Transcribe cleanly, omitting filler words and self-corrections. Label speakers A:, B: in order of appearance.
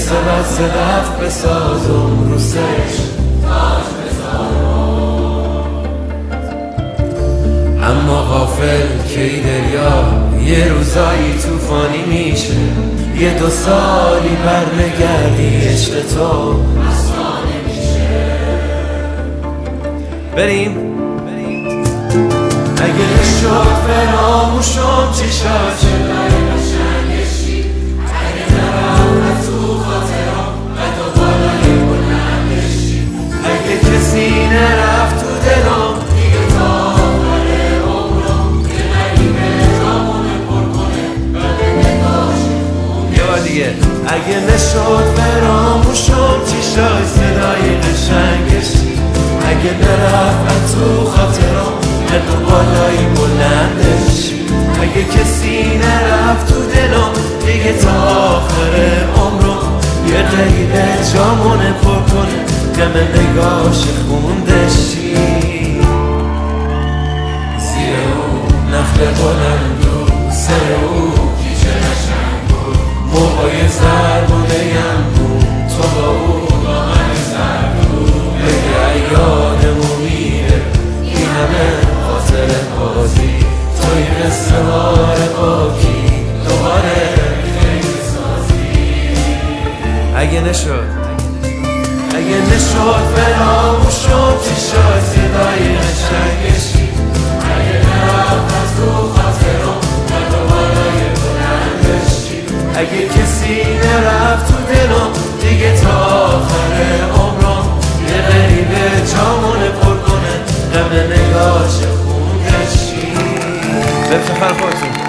A: قصه بس دفت بسازم رو سرش تاج بذارم. اما غافل کی دریا یه روزایی طوفانی میشه، یه 2 سالی برنگردی عشق تو اصلا نمیشه. بریم اگه شد فراموشم چی شد، چرای قشنگشی اگه نرم تو خاطرم و تو بالای بلندشی، اگه کسی نرفت تو دلم دیگه تا آخر عمرم یه غریبه جامونه پر کنه و به نگاش یه بار دیگه اگه نشد فراموشم چی شد، صدای قشنگشی اگه نرفت تو خاطرم تو بالای بلندش، اگه کسی نرفت تو دلم دیگه تا آخر عمرم یه غریبه جامونه پر کنه دم نگاش خوندشی. زیر او نخل بلند و سر او کیچه قشنگ بود، موهای زربونه یمون تو با او با من زرد بود، بگه یادمو میره این همه خاطر بازی توی قصه هار باکی دوباره خیلی سازی. اگه نشد فراموشم چی شد، صدای قشنگشی اگه نرفت از تو خاطرم و دوباره بلندشی، اگه کسی نرفت تو دلم دیگه تا آخر عمرم یه غریبه جامونه پر کنه غم نگاش خوندشی. بفخر خودتون